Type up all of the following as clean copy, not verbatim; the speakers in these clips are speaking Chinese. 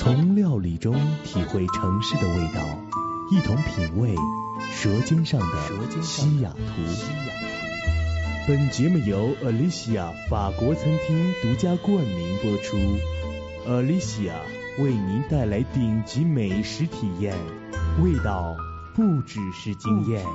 从料理中体会城市的味道，一同品味舌尖上的西雅图。本节目由 Alicia 法国餐厅独家冠名播出。Alicia 为您带来顶级美食体验，味道不只是惊艳。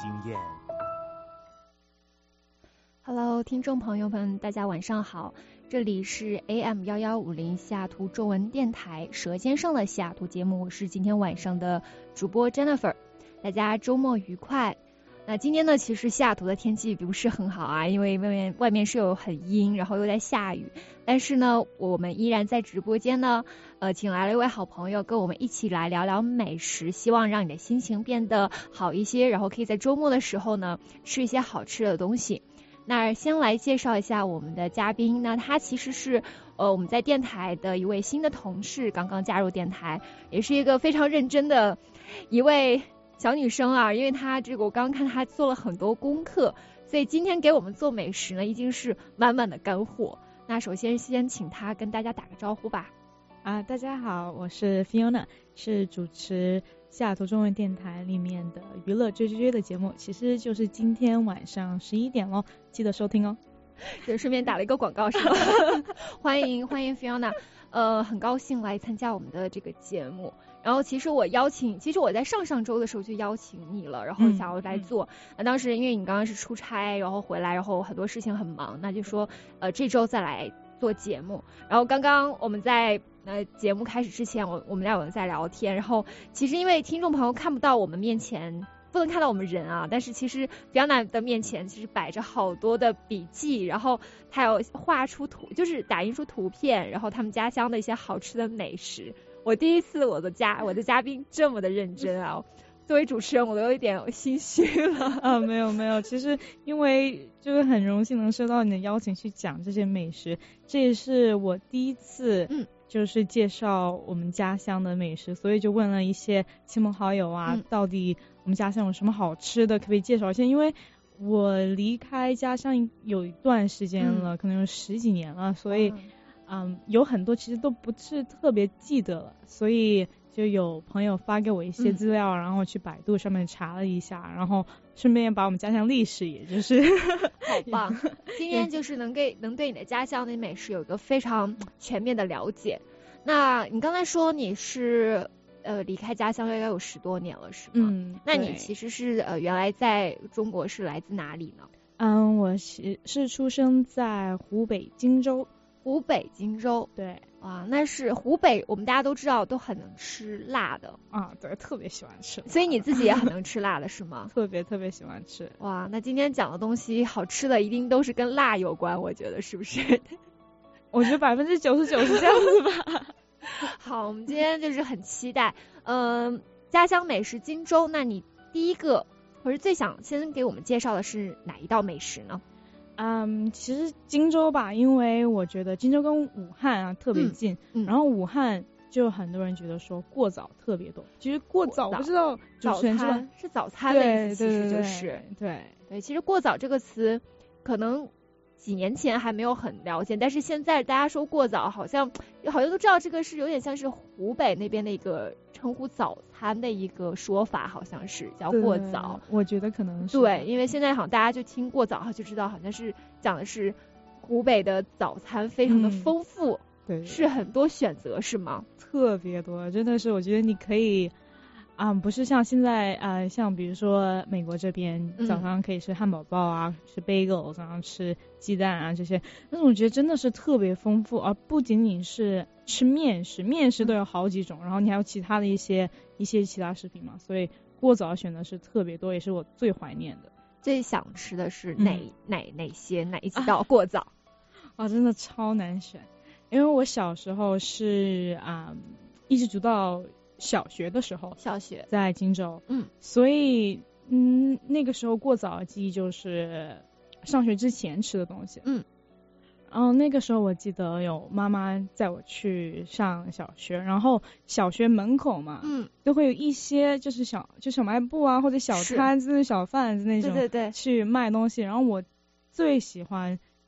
Hello， 听众朋友们，大家晚上好，这里是 AM1150 西雅图中文电台舌尖上的西雅图节目，我是今天晚上的主播 Jennifer， 大家周末愉快。那今天呢，其实西雅图的天气不是很好啊，因为外面是有很阴，然后又在下雨，但是呢，我们依然在直播间呢，请来了一位好朋友跟我们一起来聊聊美食，希望让你的心情变得好一些，然后可以在周末的时候呢，吃一些好吃的东西。那先来介绍一下我们的嘉宾，那他其实是我们在电台的一位新的同事，刚刚加入电台，也是一个非常认真的一位小女生啊，因为她我刚刚看她做了很多功课，所以今天给我们做美食呢，已经是满满的干货。那首先先请她跟大家打个招呼吧。 大家好，我是 Fiona， 是主持西雅图中文电台里面的娱乐追追追的节目，其实就是今天晚上11点咯，记得收听哦。 对，顺便打了一个广告是吧？欢迎 Fiona， 很高兴来参加我们的这个节目。然后其实我在上周的时候就邀请你了，然后想要来做。当时因为你刚刚是出差，然后回来，然后很多事情很忙，那就说这周再来做节目。然后刚刚我们在节目开始之前，我们俩有人在聊天，然后其实因为听众朋友看不到我们面前，不能看到我们人啊，但是其实Fiona的面前其实摆着好多的笔记，然后他有画出就是打印出图片，然后他们家乡的一些好吃的美食。我第一次我的嘉宾这么的认真啊，作为主持人我都有一点心虚了。 没有，其实因为就是很荣幸能收到你的邀请去讲这些美食，这也是我第一次就是介绍我们家乡的美食，所以就问了一些亲朋好友啊，到底我们家乡有什么好吃的，可不可以介绍一下？因为我离开家乡有一段时间了，可能有10几年了，所以有很多其实都不是特别记得了，所以就有朋友发给我一些资料，然后去百度上面查了一下，然后顺便把我们家乡历史也就是好棒。今天就是能对你的家乡的美食有一个非常全面的了解。那你刚才说你是离开家乡应该有10多年了是吗？那你其实是原来在中国是来自哪里呢？ 我是出生在湖北荆州。 湖北荆州， 对， 哇，那是湖北，我们大家都知道都很能吃辣的啊，对，特别喜欢吃， 所以你自己也很能吃辣的是吗？ 特别喜欢吃。 哇，那今天讲的东西好吃的一定都是跟辣有关，我觉得是不是？ 我觉得99%是这样子吧。 好，我们今天就是很期待，家乡美食荆州，那你第一个或者最想先给我们介绍的是哪一道美食呢？ 其实荆州吧，因为我觉得荆州跟武汉啊特别近，然后武汉就很多人觉得说过早特别多。其实过早不知道主持人是早餐的意思，其实就是对。 其实过早这个词可能几年前还没有很了解，但是现在大家说过早，好像都知道这个是有点像是湖北那边的一个称呼早餐的一个说法，好像是叫过早。 我觉得可能是对，因为现在好像大家就听过早就知道好像是讲的是湖北的早餐非常的丰富， 对， 是很多选择是吗？ 特别多，真的是我觉得你可以不是像现在像比如说美国这边早上可以吃汉堡包啊，吃 bagel， 然后吃鸡蛋啊这些，但是我觉得真的是特别丰富，而不仅仅是吃面食都有好几种，然后你还有其他的一些其他食品嘛，所以过早选的是特别多，也是我最怀念的。 最想吃的是哪几道过早？ 真的超难选，因为我小时候是一直读到小学的时候，在荆州，所以那个时候过早的记忆就是上学之前吃的东西，然后那个时候我记得有妈妈载我去上小学，然后小学门口嘛，都会有一些就是小卖部啊，或者小摊子、小贩子那种， 对， 去卖东西。然后我最喜欢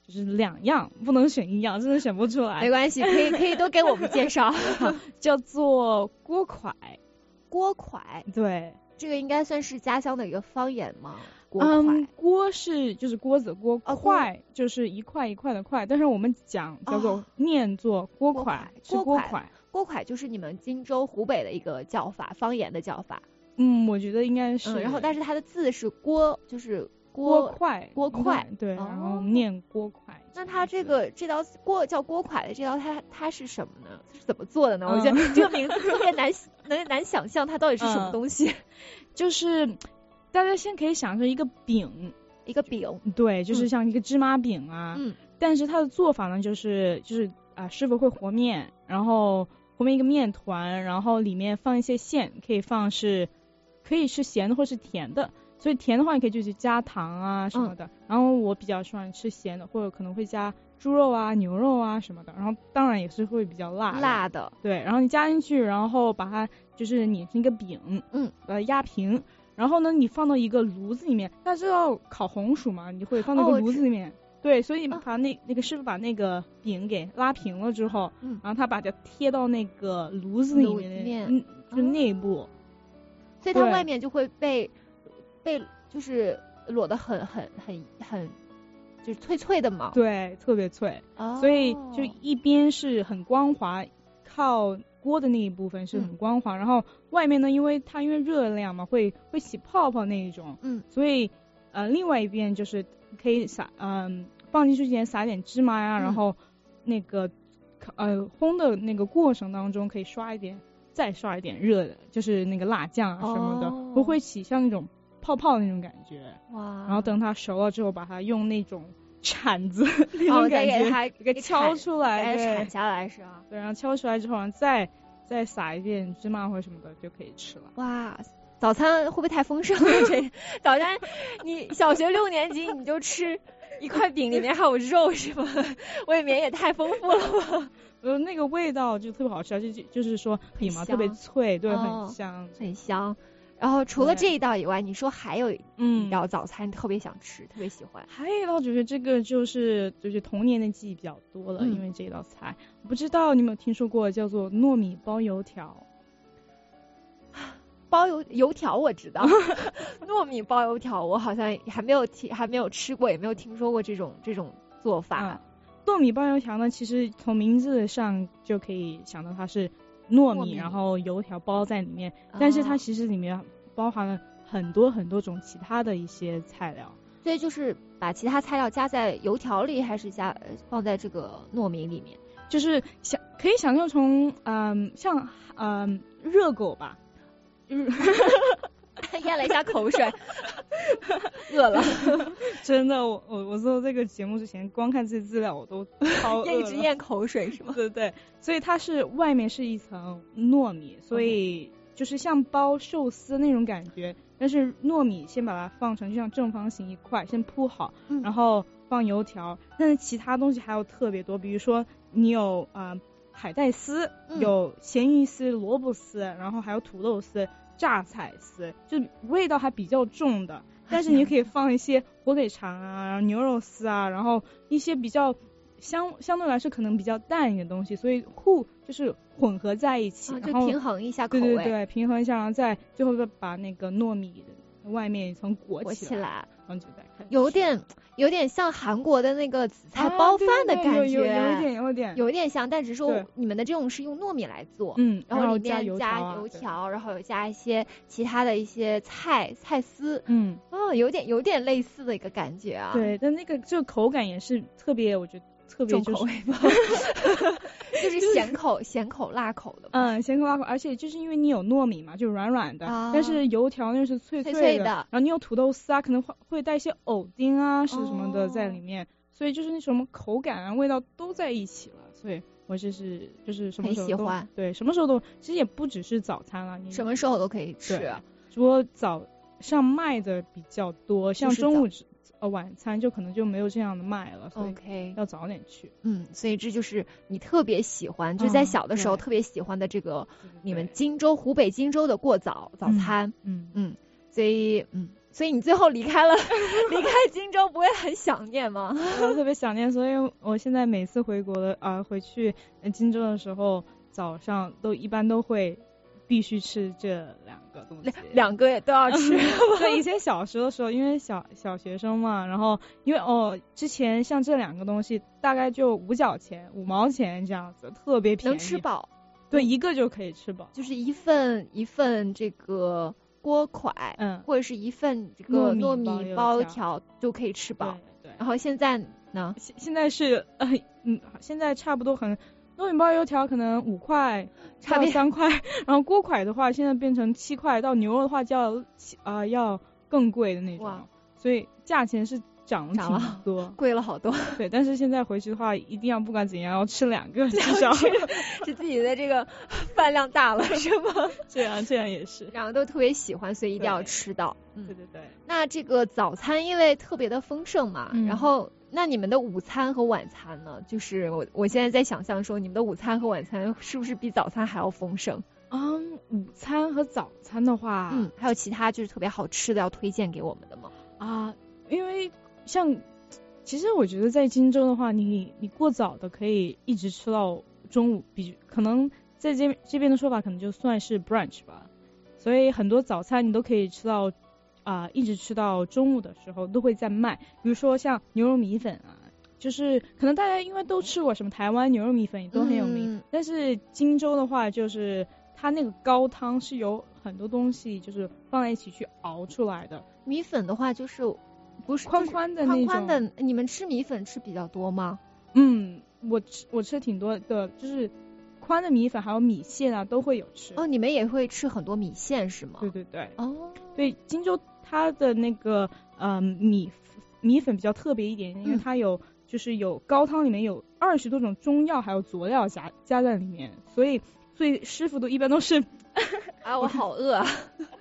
就是2样，不能选1样，真的选不出来。 没关系，可以都给我们介绍。 叫做锅蒯。 锅蒯， 对， 这个应该算是家乡的一个方言吗？锅蒯， 锅是就是锅子锅，蒯就是一块一块的块，但是我们讲叫做念作锅蒯，是锅蒯。 锅蒯就是你们荆州湖北的一个叫法，方言的叫法。 我觉得应该是。 然后但是它的字是锅，就是锅蒯，对，然后念锅蒯。 那它这道锅叫锅蒯的这道它是什么呢？它是怎么做的呢？我觉得这个名字特别难想象它到底是什么东西。 就是大家先可以想着一个饼，对，就是像一个芝麻饼啊。但是它的做法呢，就是师傅会和面，然后和面一个面团，然后里面放一些馅，可以是咸的或是甜的。所以甜的话，你可以就去加糖啊什么的。然后我比较喜欢吃咸的，或者可能会加猪肉啊、牛肉啊什么的。然后当然也是会比较辣的。对，然后你加进去，然后把它就是碾成一个饼，把它压平。然后呢，你放到一个炉子里面。大家知道烤红薯吗？你会放到一个炉子里面。对，所以把那个师傅把那个饼给拉平了之后，然后他把它贴到那个炉子里面，就是内部。 所以它外面就会被就是裸得很就是脆脆的嘛。 对，特别脆。所以就一边是很光滑，靠锅的那一部分是很光滑，然后外面呢，因为热量嘛，会起泡泡那一种。所以另外一边就是可以放进去之前撒点芝麻呀，然后那个烘的那个过程当中可以再刷一点热的，就是那个辣酱啊什么的，不会起像那种泡泡那种感觉。哇！然后等它熟了之后，把它用那种铲子那种感觉给敲出来， 对，铲下来是吧？ 对，然后敲出来之后，再撒一点芝麻或者什么的就可以吃了。 哇！早餐会不会太丰盛了？早餐你小学6年级你就吃一块饼里面还有肉是吗？未免也太丰富了吧。 那个味道就特别好吃，而且就是说饼嘛特别脆，对，很香。 然后除了这一道以外，你说还有一道早餐特别想吃，特别喜欢。 还有一道就是这个就是童年的记忆比较多了，因为这道菜我不知道你有没有听说过，叫做糯米包油条。 包油条我知道，糯米包油条我好像还没有吃过，也没有听说过这种做法。 糯米包油条呢，其实从名字上就可以想到它是糯米，然后油条包在里面，但是它其实里面包含了很多很多种其他的一些菜料。 所以就是把其他菜料加在油条里，还是放在这个糯米里面？ 就是可以想象成像热狗吧。 咽了一下口水，饿了。 真的，我做这个节目之前，光看这些资料我都超饿了， 一直咽口水是吗？ 对，所以它是外面是一层糯米，所以就是像包寿司那种感觉，但是糯米先把它放成就像正方形一块，先铺好，然后放油条，但是其他东西还有特别多，比如说你有海带丝，有咸鱼丝、萝卜丝，然后还有土豆丝、榨菜丝，就味道还比较重的。但是你可以放一些火腿肠啊、牛肉丝啊，然后一些比较相对来说可能比较淡一点的东西，所以就是混合在一起， 然后平衡一下口味。 对，平衡一下，然后再最后把那个糯米的外面一层裹起来，然后就再看。 有点像韩国的那个紫菜包饭的感觉，有点像，但只是说你们的这种是用糯米来做，然后里面加油条，然后有加一些其他的一些菜丝，有点类似的一个感觉啊。 对，但这个口感也是特别，我觉得特别重口味吧，就是咸口辣口的。 咸口辣口，而且就是因为你有糯米嘛，就软软的，但是油条那是脆脆的，然后你有土豆丝啊，可能会带一些藕丁啊是什么的在里面，所以就是那什么口感啊味道都在一起了，所以我就是什么时候都很喜欢。对，什么时候都，其实也不只是早餐了，你什么时候都可以吃。 只不过早上卖的比较多，像中午晚餐就可能就没有这样的卖了，所以要早点去。 所以这就是你特别喜欢，就在小的时候特别喜欢的这个你们湖北荆州的过早餐。 所以你最后离开荆州，不会很想念吗？ 我特别想念，所以我现在每次回去荆州的时候，早上一般都会必须吃这两个东西， 两个也都要吃。 对，以前小时的时候，因为小学生嘛，然后因为之前像这两个东西大概就5角钱、5毛钱这样子，特别便宜， 能吃饱。 对，一个就可以吃饱， 就是一份这个锅块，或者是一份这个糯米包条就可以吃饱。 对。 然后现在呢？ 现在是现在差不多糯米包油条可能5块到3块，然后锅块的话现在变成7块，到牛肉的话就要更贵的那种，所以价钱是涨了挺多， 贵了好多。 对，但是现在回去的话，一定要不管怎样要吃2个，至少是自己的这个饭量大了是吗？ 这样也是， 两个都特别喜欢，所以一定要吃到。 对。 那这个早餐因为特别的丰盛嘛，然后那你们的午餐和晚餐呢？就是我现在在想象说，你们的午餐和晚餐是不是比早餐还要丰盛？ 午餐和早餐的话， 还有其他就是特别好吃的要推荐给我们的吗？ 因为其实我觉得在荆州的话，你过早的可以一直吃到中午，可能在这边的说法可能就算是 brunch 吧，所以很多早餐你都可以吃到一直吃到中午的时候都会在卖，比如说像牛肉米粉就是可能大家因为都吃过什么台湾牛肉米粉也都很有名，但是荆州的话就是它那个高汤是有很多东西就是放在一起去熬出来的。 米粉的话就是不是宽宽的那种， 宽的。你们吃米粉吃比较多吗？ 我吃挺多的，就是宽的米粉还有米线都会有吃。 你们也会吃很多米线是吗？ 对。对，荆州它的那个米粉比较特别一点，因为它有高汤里面有20多种中药还有佐料加在里面，所以师傅一般都是我好饿啊。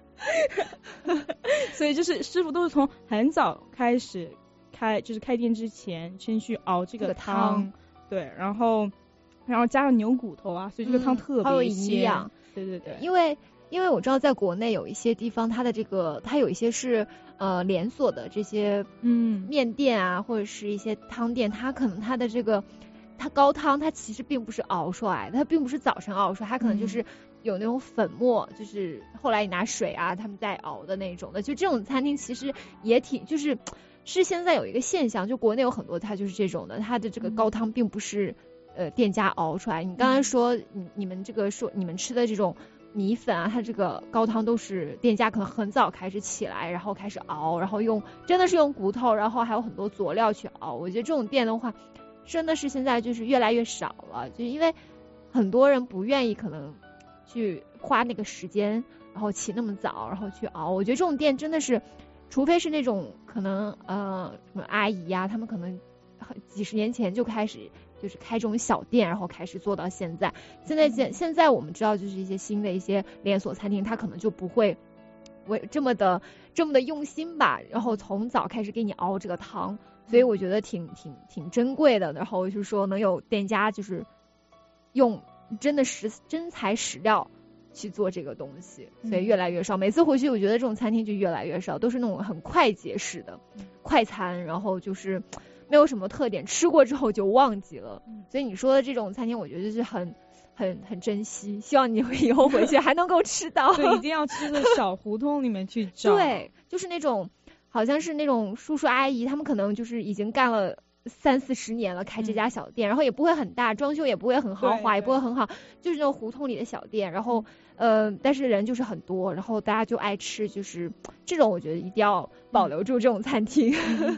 所以就是师傅都是从很早开始开店之前先去熬这个汤，对，然后加上牛骨头所以这个汤特别鲜， 营养。 对。 因为我知道在国内有一些地方它有一些是连锁的这些面店或者是一些汤店，它可能它的这个它高汤它其实并不是熬出来的，它并不是早上熬出来，它可能就是有那种粉末，就是后来你拿水他们再熬的那种的。就这种餐厅其实也挺是现在有一个现象，就国内有很多它就是这种的，它的这个高汤并不是店家熬出来。你刚才说你们你们吃的这种米粉它这个高汤都是店家可能很早开始起来，然后开始熬，然后真的是用骨头，然后还有很多佐料去熬。我觉得这种店的话真的是现在就是越来越少了，就因为很多人不愿意可能去花那个时间，然后起那么早，然后去熬。我觉得这种店真的是，除非是那种可能什么阿姨他们可能几十年前就开始就是开这种小店，然后开始做到现在。现在我们知道就是一些新的一些连锁餐厅，它可能就不会这么的用心吧，然后从早开始给你熬这个汤，所以我觉得挺珍贵的。然后就是说能有店家就是用真材实料去做这个东西，所以越来越少。每次回去我觉得这种餐厅就越来越少，都是那种很快捷式的快餐，然后就是没有什么特点，吃过之后就忘记了。所以你说的这种餐厅我觉得就是很珍惜，希望你以后回去还能够吃到。 对，一定要吃的小胡同里面去找。 对，就是那种好像是那种叔叔阿姨，他们可能就是已经干了30-40年了，开这家小店，然后也不会很大，装修也不会很豪华，也不会很好，就是那种胡同里的小店，然后但是人就是很多，然后大家就爱吃，就是这种我觉得一定要保留住这种餐厅。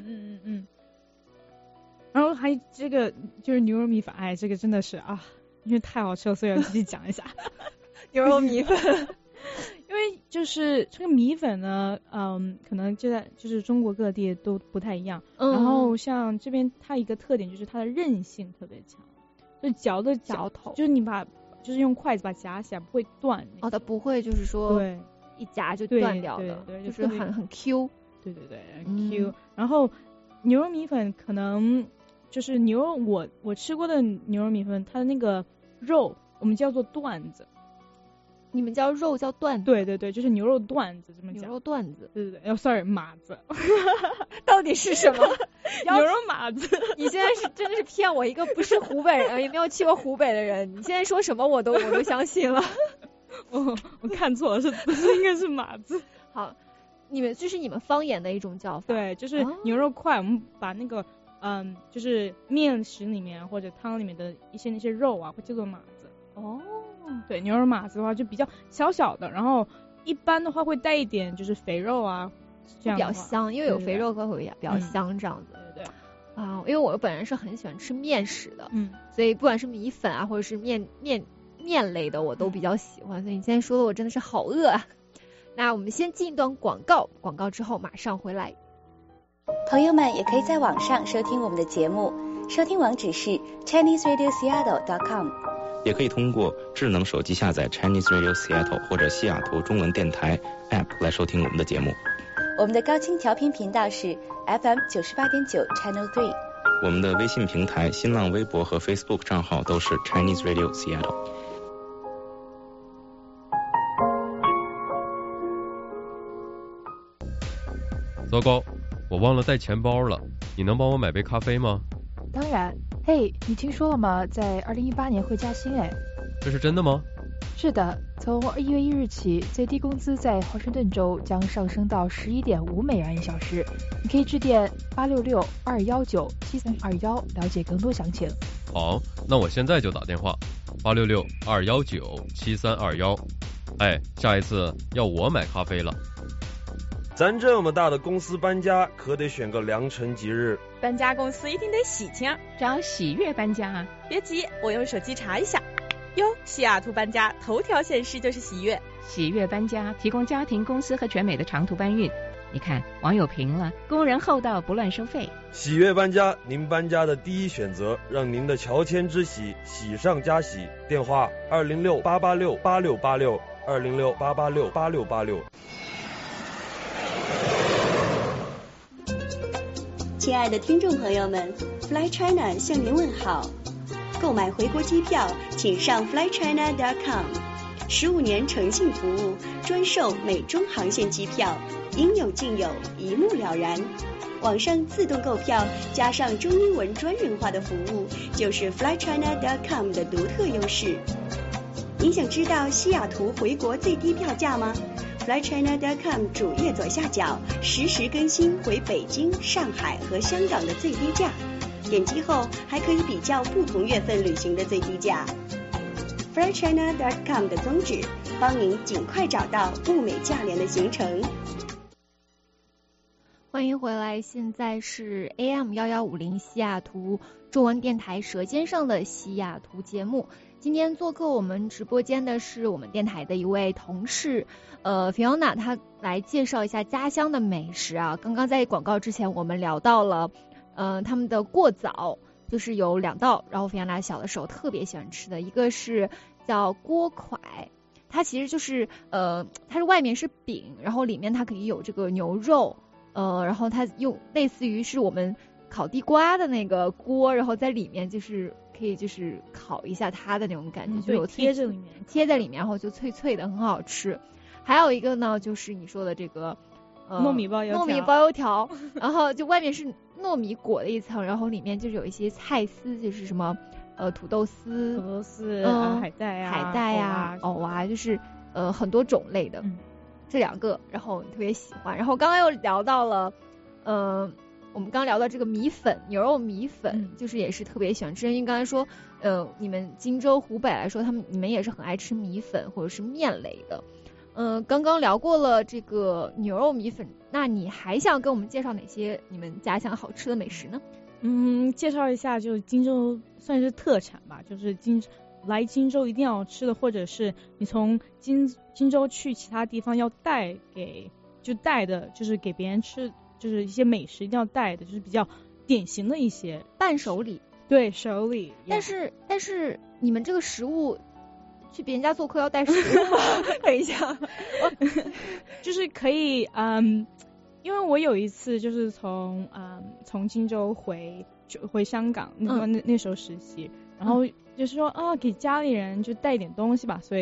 然后还这个就是牛肉米粉，这个真的是因为太好吃了，所以要继续讲一下牛肉米粉。 因为就是这个米粉呢，可能就是中国各地都不太一样。然后像这边它一个特点就是它的韧性特别强，就嚼头，就是你就是用筷子把它夹起来不会断。 它不会就是说对一夹就断掉的， 对， 就是很 Q。 对，很 Q。然后牛肉米粉可能就是我吃过的牛肉米粉，它的那个肉我们叫做段子。 你们叫肉叫段子？ 对对对，就是牛肉段子这么讲。 牛肉段子， 对对对，sorry， 马子， 到底是什么？ 牛肉马子。 你现在是真的是骗我一个不是湖北人，也没有去过湖北的人，你现在说什么我都相信了。 我看错了，是应该是马子。 好，这是你们方言的一种叫法。 对，就是牛肉块，我们把那个就是面食里面或者汤里面的那些肉啊，会叫做马子。 哦。 对，牛肉马子的话就比较小小的，然后一般的话会带一点就是肥肉啊，这样比较香，因为有肥肉会比较香这样子。 对对啊，因为我本人是很喜欢吃面食的，所以不管是米粉啊，或者是面类的，我都比较喜欢。所以你现在说的我真的是好饿啊！那我们先进一段广告，广告之后马上回来。 朋友们也可以在网上收听我们的节目，收听网址是 ChineseRadioSeattle.com。 也可以通过智能手机下载 Chinese Radio Seattle 或者西雅图中文电台 App 来收听我们的节目。 我们的高清调频频道是 FM 98.9 Channel 3。 我们的微信平台、新浪微博和 Facebook 账号都是 Chinese Radio Seattle。 糟糕，我忘了带钱包了，你能帮我买杯咖啡吗？ 当然。嘿，你听说了吗？在2018年会加薪哎。 这是真的吗？ 是的，从1月1日起，最低工资在华盛顿州将上升到$11.51小时。你可以致电866-219-7321了解更多详情。 好，那我现在就打电话866-219-7321。哎，下一次要我买咖啡了。 咱这么大的公司搬家，可得选个良辰吉日。 搬家公司一定得喜庆， 找喜悦搬家啊！ 别急，我用手机查一下。哟，西雅图搬家头条显示就是喜悦。 喜悦搬家提供家庭、公司和全美的长途搬运。你看，网友评了，工人厚道，不乱收费。 喜悦搬家，您搬家的第一选择，让您的乔迁之喜喜上加喜。电话206-886-8686，206-886-8686。 亲爱的听众朋友们 ，Fly China 向您问好。购买回国机票，请上 flychina.com。15年诚信服务，专售美中航线机票，应有尽有，一目了然。网上自动购票，加上中英文专人化的服务，就是 flychina.com 的独特优势。您想知道西雅图回国最低票价吗？flychina.com 主页左下角实时更新回北京、上海和香港的最低价，点击后还可以比较不同月份旅行的最低价。flychina.com 的宗旨，帮您尽快找到物美价廉的行程。 欢迎回来，现在是 AM1150 西雅图中文电台舌尖上的西雅图节目。今天做客我们直播间的是我们电台的一位同事Fiona， 她来介绍一下家乡的美食啊。刚刚在广告之前我们聊到了他们的过早，就是有2道，然后Fiona小的时候特别喜欢吃的，一个是叫锅蒯，它其实就是它是外面是饼，然后里面它可以有这个牛肉，然后它用类似于是我们烤地瓜的那个锅，然后在里面就是可以就是烤一下它的那种感觉，就有贴在里面， 然后就脆脆的，很好吃。还有一个呢，就是你说的这个糯米包油条，然后就外面是糯米裹的一层，然后里面就是有一些菜丝，就是什么土豆丝、 海带呀、藕啊，就是很多种类的。这2个，然后特别喜欢。然后刚刚又聊到了我们刚聊到这个米粉，牛肉米粉，就是也是特别喜欢吃。因为刚才说你们荆州、湖北来说，你们也是很爱吃米粉或者是面类的。刚刚聊过了这个牛肉米粉，那你还想跟我们介绍哪些你们家乡好吃的美食呢？ 介绍一下，就荆州算是特产吧，就是来荆州一定要吃的，或者是你从荆州去其他地方要带的，就是给别人吃，就是一些美食一定要带的，就是比较典型的一些伴手礼。 对，手礼。 但是你们这个食物去别人家做客要带食物吗？等一下， 就是可以因为我有一次就是从荆州回香港，那时候实习，然后就是说给家里人就带一点东西吧，所以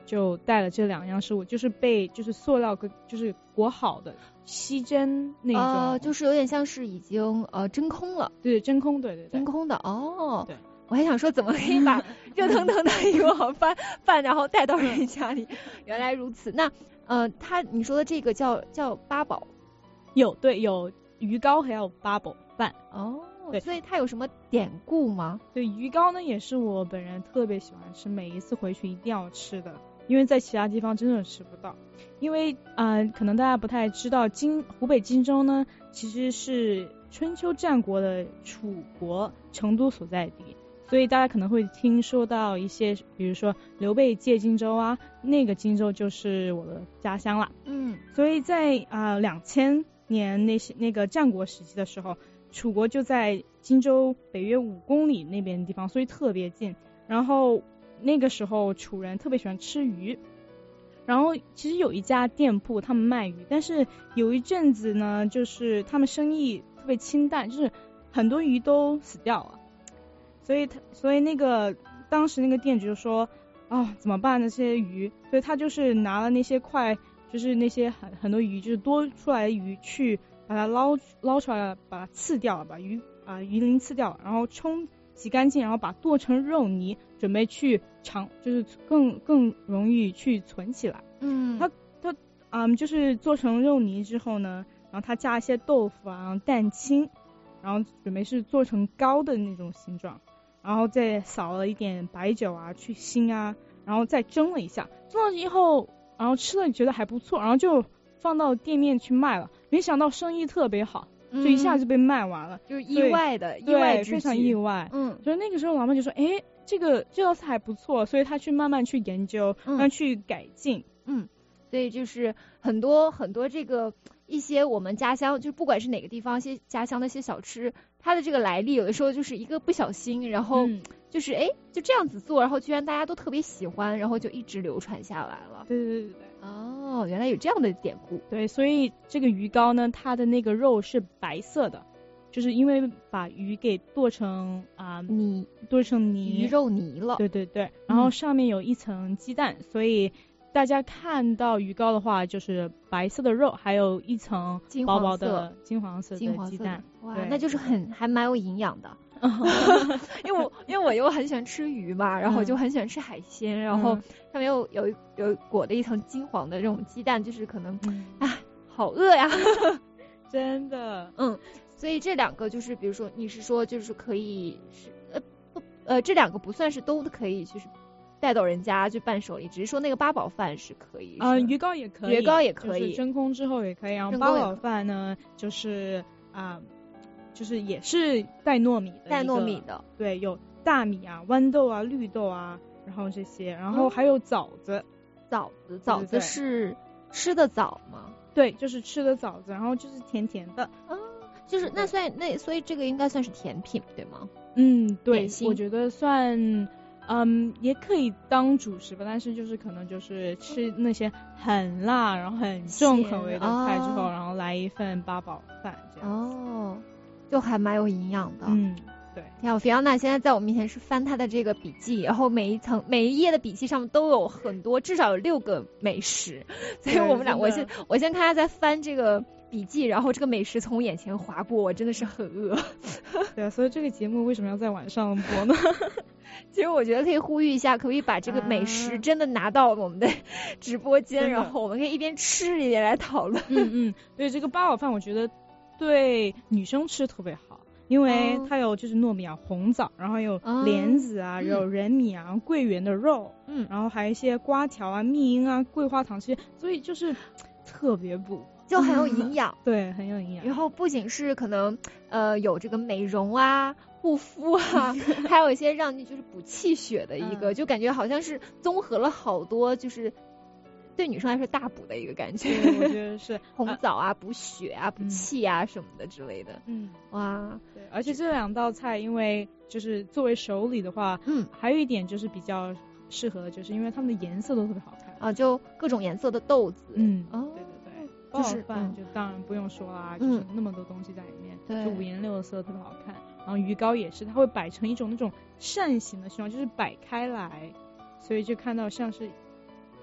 就带了这2样食物，就是被就是塑料就是裹好的锡箔那种， 就是有点像是已经真空了。 对，真空，对， 真空的哦。 对， 我还想说怎么可以把热腾腾的一碗饭然后带到人家里，原来如此。那你说的这个叫八宝， 有鱼糕还有八宝饭。 哦， 对， 所以它有什么典故吗？ 对，鱼糕呢也是我本人特别喜欢吃，每一次回去一定要吃的，因为在其他地方真的吃不到。因为可能大家不太知道，湖北荆州呢其实是春秋战国的楚国成都所在地，所以大家可能会听说到一些，比如说刘备借荆州啊，那个荆州就是我的家乡啦。所以在2000年那个战国时期的时候，楚国就在荆州北约5公里那边的地方，所以特别近。然后那个时候楚人特别喜欢吃鱼，然后其实有一家店铺他们卖鱼，但是有一阵子呢，就是他们生意特别清淡，就是很多鱼都死掉了，所以那个当时那个店主就说怎么办那些鱼，所以他就是拿了那些就是那些很多鱼，就是多出来的鱼去把它捞出来，把它刺掉，把鱼鳞刺掉，然后洗干净，然后把它剁成肉泥，准备去就是更容易去存起来。他就是做成肉泥之后呢，然后他加一些豆腐然后蛋清，然后准备是做成糕的那种形状，然后再扫了一点白酒去腥然后再蒸了一下，蒸了以后，然后吃了觉得还不错，然后就放到店面去卖了，没想到生意特别好。就一下就被卖完了， 就是意外之举， 非常意外。所以那个时候老板就说，这道菜还不错，所以他去慢慢去研究，慢慢去改进。 所以就是很多这个一些我们家乡，就是不管是哪个地方，一些家乡的一些小吃，它的这个来历有的时候就是一个不小心，然后就是就这样子做，然后居然大家都特别喜欢，然后就一直流传下来了。 对。 原来有这样的典故。 对，所以这个鱼糕呢，它的那个肉是白色的，就是因为把鱼给剁成泥， 鱼肉泥了。 对，然后上面有一层鸡蛋，所以大家看到鱼糕的话，就是白色的肉，还有一层薄薄的金黄色的鸡蛋。 哇，那就是还蛮有营养的。因为我又很喜欢吃鱼嘛，然后就很喜欢吃海鲜，然后上面有裹的一层金黄的这种鸡蛋，就是可能好饿呀。 真的。 所以这2个就是比如说你是说就是可以这2个不算是都可以就是带到人家去伴手礼，只是说那个八宝饭是可以。 鱼糕也可以，就是真空之后也可以。然后八宝饭呢就是就是也是带糯米的，对，有大米豌豆绿豆然后这些，然后还有枣子是吃的枣吗？ 对，就是吃的枣子，然后就是甜甜的。 就是所以这个应该算是甜品对吗？ 对，我觉得算也可以当主食吧，但是就是可能就是吃那些很辣然后很重口味的菜之后，然后来一份八宝饭这样。 就还蛮有营养的。 对。 菲奥娜现在在我面前是翻她的这个笔记，然后每一页的笔记上面都有很多，至少有6个美食。所以我们俩，我先看她在翻这个笔记，然后这个美食从我眼前划过，我真的是很饿。 对，所以这个节目为什么要在晚上播呢？ 其实我觉得可以呼吁一下，可不可以把这个美食真的拿到我们的直播间，然后我们可以一边吃一边来讨论。 对，这个八宝饭我觉得对女生吃特别好，因为它有就是糯米红枣，然后有莲子有人米桂圆的肉，然后还有一些瓜条蜜秧桂花糖这些，所以就是特别补， 就很有营养。 对，很有营养。 然后不仅是可能有这个美容护肤还有一些让你就是补气血的一个，就感觉好像是综合了好多，就是对女生来说大补的一个感觉。 我觉得是红枣补血补气什么的之类的。哇， 对，而且这2道菜因为就是作为手礼的话，还有一点就是比较适合，就是因为它们的颜色都特别好看就各种颜色的豆子。 对，八宝饭就当然不用说就是那么多东西在里面，就5颜6色特别好看。然后鱼糕也是，它会摆成一种那种扇形的形状，就是摆开来，所以就看到像是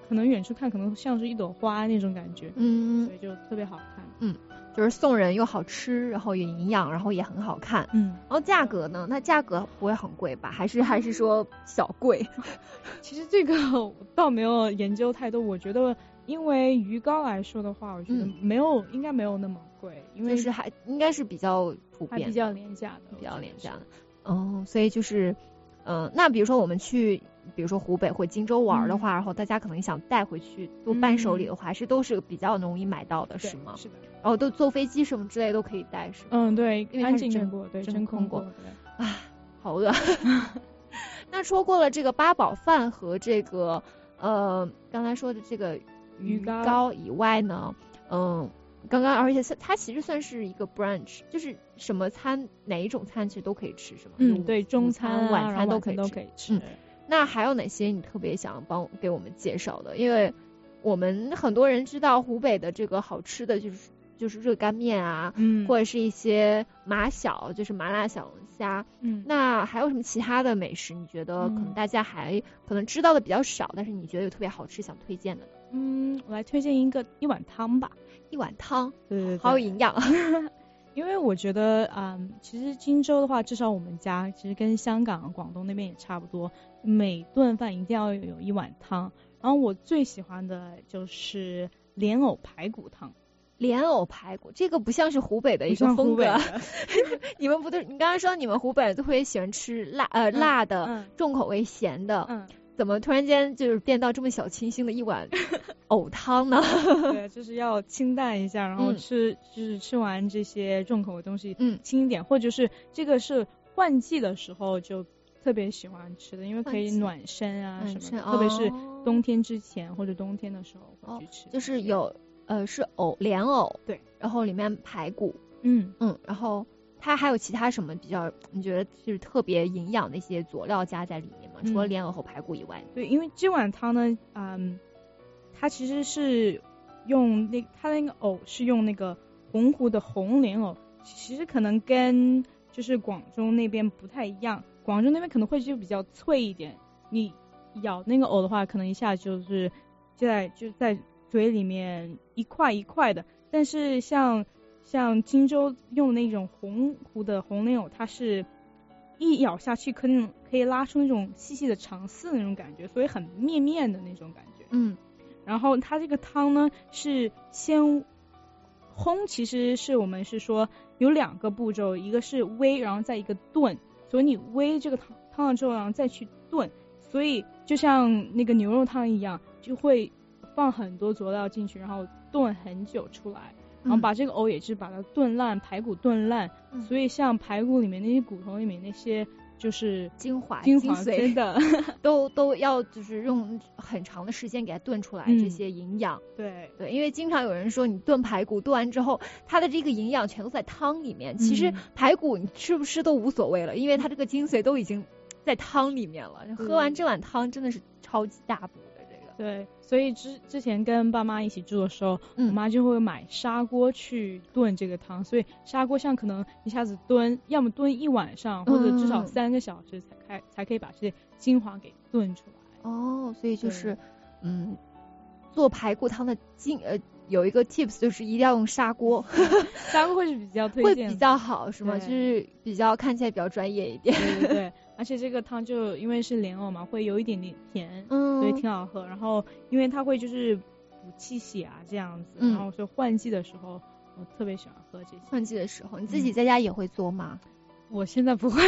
可能远处看可能像是一朵花那种感觉，所以就特别好看。 就是送人又好吃，然后有营养，然后也很好看。然后价格呢？那价格不会很贵吧？还是说小贵？ 其实这个倒没有研究太多，我觉得因为鱼糕来说的话，我觉得应该没有那么贵，因为就是还应该是比较普遍， 比较廉价的， 比较廉价的。所以就是那比如说我们去比如说湖北或荆州玩的话，然后大家可能想带回去做伴手礼的话，还是都是比较容易买到的，是吗？ 是的。 然后都坐飞机什么之类都可以带，是吗？ 对， 因为它是真空过。好饿。那说过了这个八宝饭和这个刚才说的这个鱼糕以外呢，而且它其实算是一个 brunch， 就是什么餐哪一种餐其实都可以吃，是吗？ 对，中餐、 晚餐都可以吃。 那还有哪些你特别想给我们介绍的？因为我们很多人知道湖北的这个好吃的就是热干面啊，或者是一些麻小，就是麻辣小龙虾。那还有什么其他的美食？你觉得可能大家还可能知道的比较少，但是你觉得有特别好吃想推荐的呢？ 我来推荐一碗汤吧。 一碗汤， 对， 好有营养。 因为我觉得其实荆州的话，至少我们家其实跟香港、广东那边也差不多，每顿饭一定要有一碗汤。然后我最喜欢的就是莲藕排骨汤。 莲藕排骨，这个不像是湖北的一个风格。你们不对，你刚刚说你们湖北人都特别喜欢吃辣的，重口味咸的。怎么突然间就是变到这么小清新的一碗藕汤呢？ 对，就是要清淡一下，然后就是吃完这些重口味的东西，轻一点，或者是这个是换季的时候就特别喜欢吃的，因为可以暖身啊什么的，特别是冬天之前或者冬天的时候会去吃。 就是有是莲藕， 对， 然后里面排骨，然后它还有其他什么比较你觉得就是特别营养的一些佐料加在里面吗？除了莲藕和排骨以外？ 对，因为这碗汤呢，它其实是用它的那个藕是用那个洪湖的红莲藕，其实可能跟就是广州那边不太一样，广州那边可能会就比较脆一点，你咬那个藕的话，可能一下就是就在嘴里面一块一块的，但是像荆州用的那种洪湖的红莲藕，它是一咬下去可以拉出那种细细的长丝的那种感觉，所以很面的那种感觉。然后它这个汤呢是先烘，其实是我们是说有2个步骤，一个是煨，然后再一个炖，所以你煨这个汤了之后，然后再去炖，所以就像那个牛肉汤一样，就会放很多佐料进去，然后炖很久出来，然后把这个藕也是把它炖烂，排骨炖烂，所以像排骨里面那些骨头里面那些就是精华真的都要就是用很长的时间给它炖出来，这些营养。 对， 因为经常有人说你炖排骨炖完之后，它的这个营养全都在汤里面，其实排骨你吃不吃都无所谓了，因为它这个精髓都已经在汤里面了。喝完这碗汤真的是超级大补的这个。 对，所以之前跟爸妈一起住的时候，我妈就会买砂锅去炖这个汤，所以砂锅上可能一下子要么炖1晚上，或者至少3个小时才可以把这些精华给炖出来。 所以就是做排骨汤的有一个 tips 就是一定要用砂锅。 砂锅会是比较推荐的， 会比较好是吗？就是比较看起来比较专业一点。 对，而且这个汤就因为是莲藕嘛，会有一点点甜，所以挺好喝。然后因为它会就是补气血啊这样子，然后说换季的时候我特别喜欢喝这些。 换季的时候你自己在家也会做吗？ 我现在不会。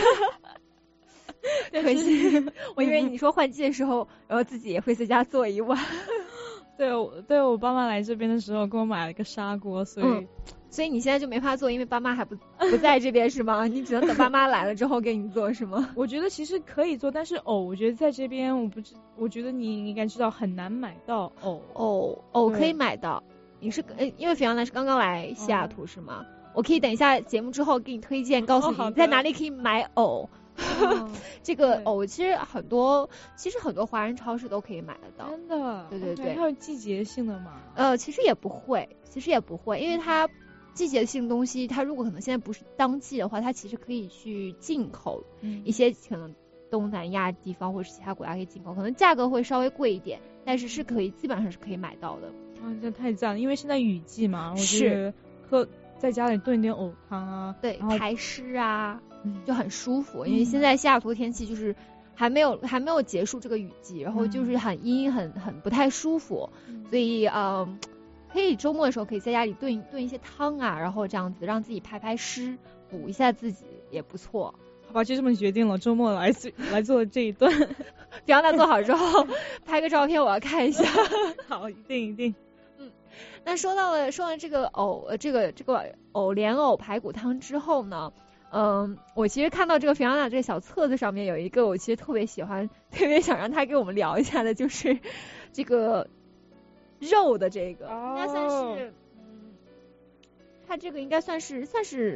可惜，我以为你说换季的时候，然后自己也会在家做一碗。 对，我爸妈来这边的时候给我买了个砂锅，所以你现在就没法做，因为爸妈还不在这边是吗？你只能等爸妈来了之后给你做是吗？ 我觉得其实可以做，但是藕我觉得在这边我觉得你应该知道很难买到藕可以买到。你是因为菲昂娜是刚刚来西雅图是吗？我可以等一下节目之后给你推荐，告诉你在哪里可以买藕。这个藕其实很多华人超市都可以买得到， 真的。 对， 它有季节性的吗？ 其实也不会，因为它季节性的东西，它如果可能现在不是当季的话，它其实可以去进口一些可能东南亚地方或者其他国家可以进口，可能价格会稍微贵一点， 但是基本上是可以买到的。 这太赞了，因为现在雨季嘛，我觉得在家里炖点藕汤啊， 对，排湿啊，就很舒服。因为现在西雅图天气就是还没有结束这个雨季，然后就是很阴，很不太舒服，所以可以周末的时候可以在家里炖一些汤啊，然后这样子让自己排湿，补一下自己也不错。 好吧，就这么决定了，周末来做这一顿。 比方他做好之后拍个照片我要看一下。 好，一定。 那说完这个莲藕排骨汤之后呢，我其实看到这个菲奥娜这个小册子上面有一个我其实特别喜欢，特别想让他给我们聊一下的，就是这个肉的这个，应该算是它这个应该算是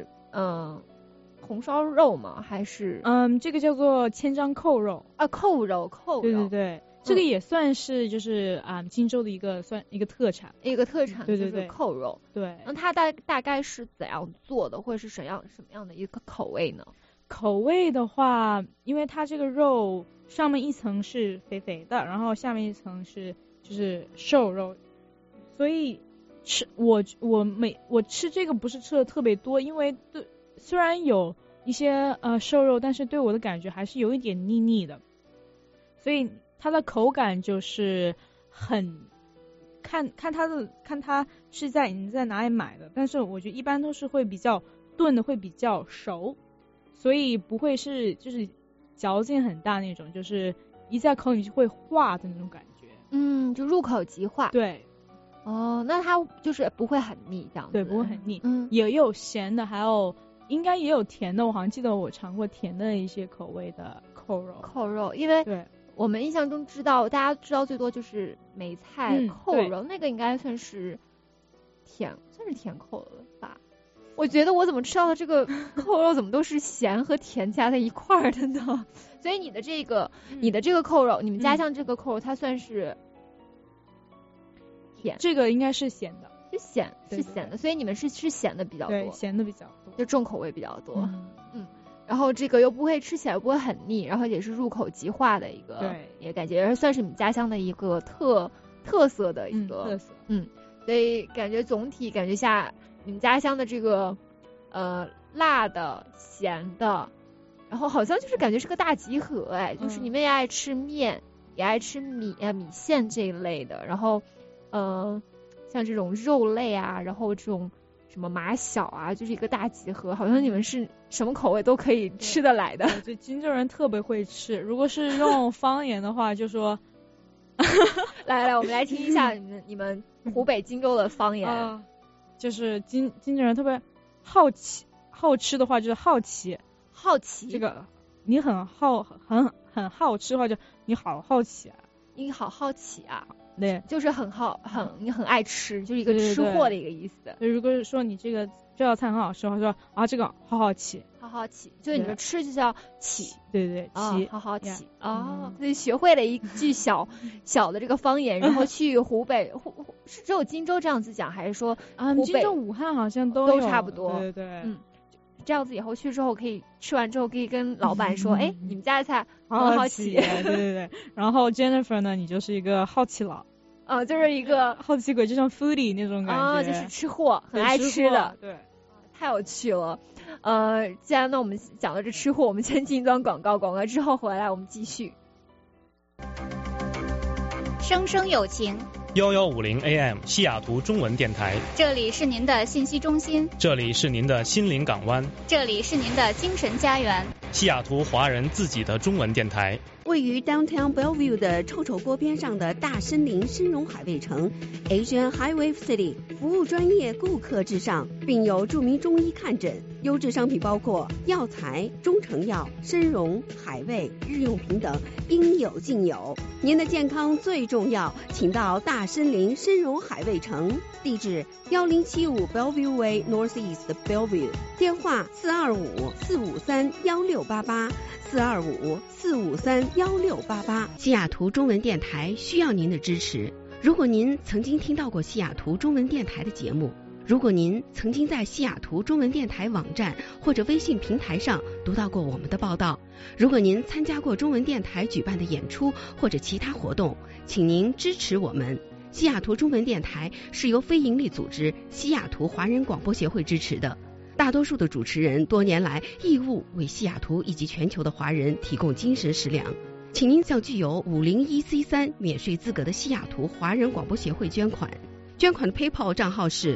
红烧肉吗？还是这个叫做千张扣肉啊，扣肉。 对。这个也算是就是金州的一个特产， 对，就是扣肉。 对， 那它大概是怎样做的，或者是什么样的一个口味呢？ 口味的话，因为它这个肉上面一层是肥肥的，然后下面一层是就是瘦肉，所以我吃这个不是吃的特别多，因为虽然有一些瘦肉，但是对我的感觉还是有一点腻腻的，所以它的口感就是很看它是你在哪里买的，但是我觉得一般都是会比较炖的会比较熟，所以不会是就是嚼劲很大那种，就是一在口里就会化的那种感觉。 就入口即化。 对。 那它就是不会很腻这样子。 对，不会很腻。也有咸的，还有应该也有甜的，我好像记得我尝过甜的一些口味的扣肉， 因为对我们印象中大家知道最多就是梅菜扣肉，那个应该算是甜扣了吧？我觉得我怎么吃到的这个扣肉怎么都是咸和甜加在一块儿的呢？所以你的这个扣肉，你们家乡这个扣肉它算是甜， 这个应该是咸的， 是咸的，所以你们是吃咸的比较多， 对，咸的比较多， 就重口味比较多。然后这个又不会吃起来不会很腻，然后也是入口即化的一个， 对， 也感觉算是你们家乡的一个特色的一个特色。 所以总体感觉下你们家乡的这个辣的咸的，然后好像就是感觉是个大集合，就是你们也爱吃面，也爱吃米线这一类的，然后像这种肉类啊，然后这种什么马小啊，就是一个大集合，好像你们是什么口味都可以吃得来的。 对，金州人特别会吃，如果是用方言的话就说来我们来听一下你们湖北荆州的方言。 就是金州人特别好奇，好吃的话就是好奇，这个你很好吃的话就你好好奇啊， 你好好奇啊， 对， 就是你很爱吃，就是一个吃货的一个意思。 对，如果说你这道菜很好吃的话，说这个好好奇， 就是你们吃就叫奇， 对，奇， 好好奇所以学会了一句小的这个方言，然后去湖北，是只有荆州这样子讲，还是说湖北、 荆州、武汉好像都差不多？ 对， 这样子以后去之后可以吃完之后可以跟老板说，你们家的菜很好奇， 对。然后 Jennifer 呢，你就是一个好奇佬， 就是一个好奇鬼，就像 foodie 那种感觉， 就是吃货，很爱吃的， 对， 太有趣了。既然呢我们讲到这吃货，我们先进一段广告之后回来我们继续。 声声有情 1150 AM 西雅图中文电台， 这里是您的信息中心， 这里是您的心灵港湾， 这里是您的精神家园， 西雅图华人自己的中文电台。 位于 Downtown Bellevue 的臭臭锅边上的大森林深融海味城 Asian Highway City， 服务专业，顾客至上，并有著名中医看诊，优质商品包括药材、中成药、参茸、海味、日用品等，应有尽有。您的健康最重要，请到大森林深融海味城，地址1075 Bellevue Way Northeast Bellevue， 电话425-453-1688 425-453-1688。西雅图中文电台需要您的支持。如果您曾经听到过西雅图中文电台的节目， 如果您曾经在西雅图中文电台网站或者微信平台上读到过我们的报道，如果您参加过中文电台举办的演出或者其他活动，请您支持我们。西雅图中文电台是由非营利组织西雅图华人广播协会支持的，大多数的主持人多年来义务为西雅图以及全球的华人提供精神食粮。请您向具有501C3免税资格的西雅图华人广播协会捐款，捐款的 PayPal 账号是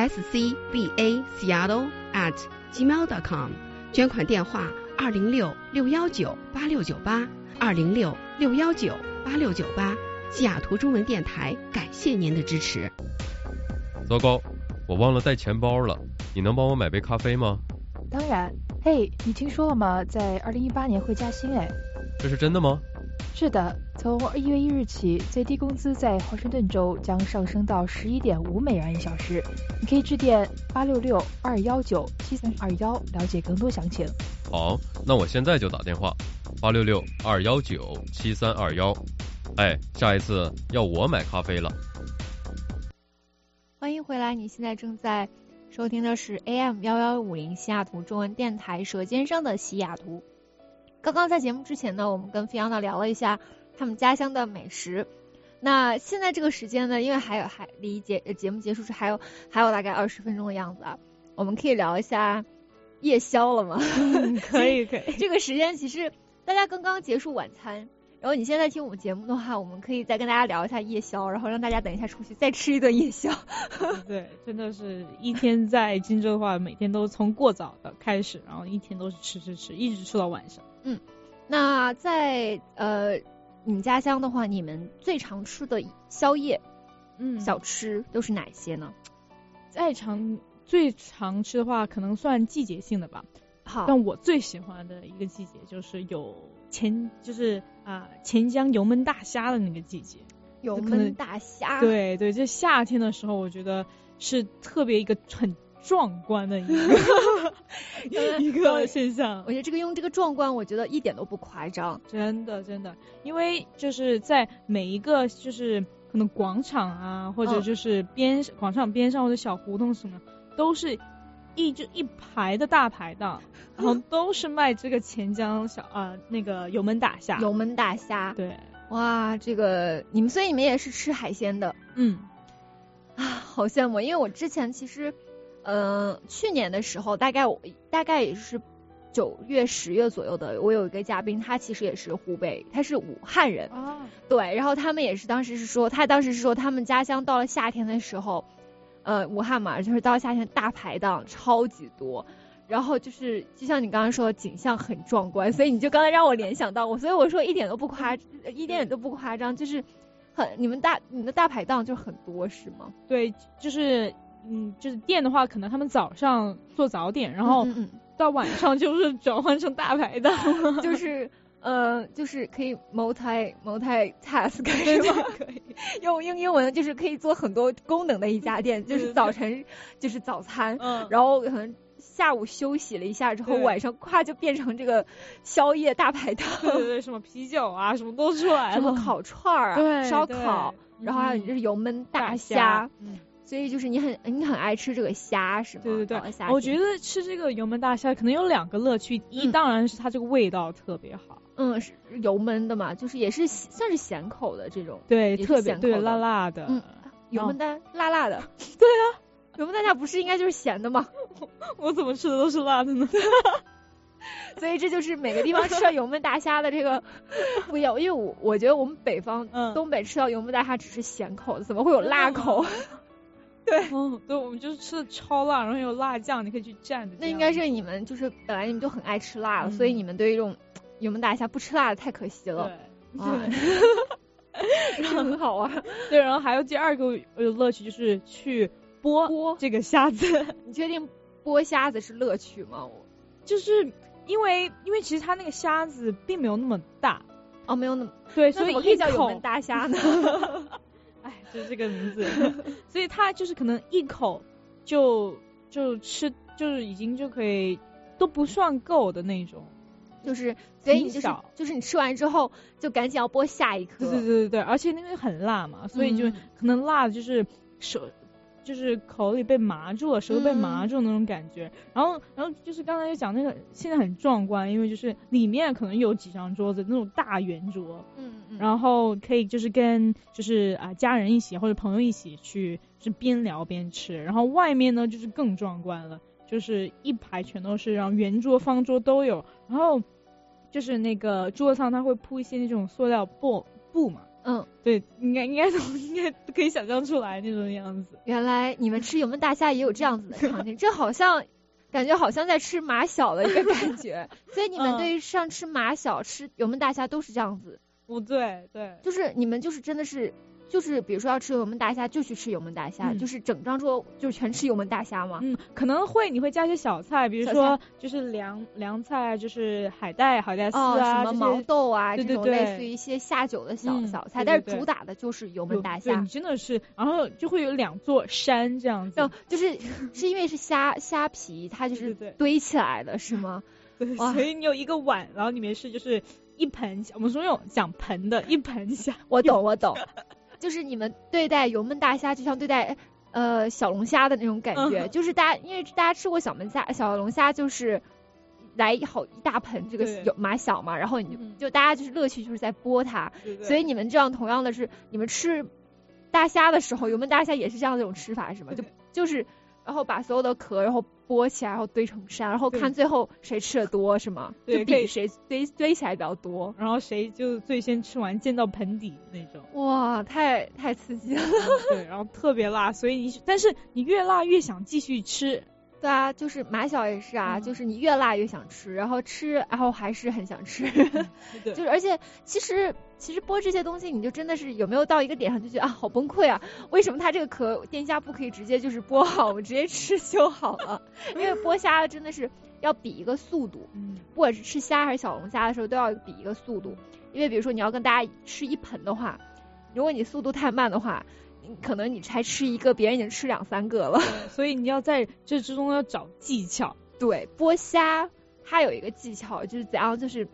scbaseattle@gmail.com， 捐款电话206-619-8698 206-619-8698。西雅图中文电台感谢您的支持。 糟糕，我忘了带钱包了，你能帮我买杯咖啡吗？ 当然。嘿，你听说了吗？在2018年会加薪哎。 这是真的吗？ 是的，从1月1日起，最低工资在华盛顿州将上升到11.5美元一小时。你可以致电866-219-7321了解更多详情。 好，那我现在就打电话866-219-7321。哎，下一次要我买咖啡了。 欢迎回来，你现在正在收听的是 AM1150 西雅图中文电台舌尖上的西雅图。刚刚在节目之前呢，我们跟菲昂娜聊了一下他们家乡的美食。那现在这个时间呢，因为还离节目结束是还有大概20分钟的样子啊，我们可以聊一下夜宵了吗？ 可以。 这个时间其实大家刚刚结束晚餐，然后你现在听我们节目的话，我们可以再跟大家聊一下夜宵，然后让大家等一下出去再吃一顿夜宵。 对，真的是一天在金州的话，每天都从过早的开始，然后一天都是吃，一直吃到晚上。 那在你们家乡的话，你们最常吃的宵夜小吃都是哪些呢？ 最常吃的话，可能算季节性的吧。 好， 但我最喜欢的一个季节就是有钱江油焖大虾的那个季节。 油焖大虾， 对，就夏天的时候，我觉得是特别一个很壮观的一个现象。 我觉得用这个壮观，我觉得一点都不夸张， 真的，因为就是在每一个就是可能广场啊，或者就是广场边上或者小胡同什么，都是一排的大排档，然后都是卖这个钱江那个油焖大虾。 对，哇，这个所以你们也是吃海鲜的？好羡慕，因为我之前其实去年的时候大概也是9月10月左右的，我有一个嘉宾，他其实也是湖北，他是武汉人对，然后他们也是当时是说他们家乡到了夏天的时候，武汉嘛，就是到夏天大排档超级多，然后就像你刚刚说的景象很壮观，所以你就刚才让我联想到所以我说一点都不夸张，就是你的大排档就很多是吗？ 对，就是店的话，可能他们早上做早点，然后到晚上就是转换成大排档， 就是可以 multitask 是吧？ 可以用英文就是可以做很多功能的一家店，就是早晨就是早餐，然后可能下午休息了一下之后，晚上咵就变成这个宵夜大排档。 对，什么啤酒啊，什么都出来了， 什么烤串啊，烧烤，然后还有就是油焖大虾。所以就是你很爱吃这个虾是吗？ 对，我觉得吃这个油焖大虾可能有2个乐趣，一当然是它这个味道特别好， 是油焖的嘛，就是也是算是咸口的这种， 对，特别对辣辣的， 油焖大辣辣的， 对啊， 油焖大虾不是应该就是咸的吗？ 我怎么吃的都是辣的呢？ 所以这就是每个地方吃到油焖大虾的这个不一样，因为我觉得我们北方东北吃到油焖大虾只是咸口的，怎么会有辣口？对， 我们就是吃的超辣，然后有辣酱，你可以去蘸着。 那应该是你们就是本来你们就很爱吃辣了，所以你们对这种油焖大虾不吃辣的太可惜了。对，很好啊。 对，然后还有第2个乐趣就是去剥这个虾子。 你确定剥虾子是乐趣吗？ 就是因为其实它那个虾子并没有那么大， 没有那么对，所以可以叫油焖大虾呢。 就是这个名字，所以它就是可能一口就吃，就是已经就可以都不算够的那种， 就是所以你就是你吃完之后就赶紧要剥下一颗。 对，而且那个很辣嘛，所以就可能辣的就是就是口里被麻住了，舌头被麻住那种感觉。然后就是刚才就讲那个现在很壮观，因为就是里面可能有几张桌子那种大圆桌，然后可以就是跟就是家人一起或者朋友一起去，是边聊边吃。然后外面呢就是更壮观了，就是一排全都是，然后圆桌方桌都有，然后就是那个桌子上它会铺一些那种塑料布嘛。对，应该可以想象出来那种样子。 原来你们吃油焖大虾也有这样子的场景，这感觉好像在吃马小的一个感觉。所以你们对于像吃马小、吃油焖大虾都是这样子。 对， 就是你们就是真的是。就是比如说要吃油焖大虾就去吃油焖大虾，就是整张桌就是全吃油焖大虾吗？ 可能你会加一些小菜，比如说就是凉菜，就是海带丝啊， 什么毛豆啊， 对这种类似于一些下酒的小菜，但是主打的就是油焖大虾。 对，真的是，然后就会有2座山这样子， 就是因为是虾皮，它就是堆起来的，是吗？ 对，所以你有一个碗，然后里面是就是一盆，我们说用讲盆的一盆虾。 我懂。就是你们对待油焖大虾就像对待小龙虾的那种感觉，就是因为大家吃过小龙虾，就是来一大盆这个马小嘛，然后你就大家就是乐趣就是在剥它，所以你们这样同样的是你们吃大虾的时候，油焖大虾也是这样的一种吃法是吗？就是然后把所有的壳然后剥起来，然后堆成山，然后看最后谁吃的多是吗？ 对， 就比谁堆起来比较多， 然后谁就最先吃完见到盆底那种。 哇，太刺激了。 对，然后特别辣，所以但是你越辣越想继续吃。 对啊，就是马小也是啊，就是你越辣越想吃，然后还是很想吃。就是而且其实剥这些东西，你就真的是有没有到一个点上就觉得好崩溃啊？为什么它这个壳店家不可以直接就是剥好，我们直接吃就好了？因为剥虾真的是要比一个速度，不管是吃虾还是小龙虾的时候都要比一个速度。因为比如说你要跟大家吃一盆的话，如果你速度太慢的话，可能你才吃一个，别人已经吃2-3个了。 所以你要在这之中要找技巧。 对，剥虾它有一个技巧，就是怎样，就是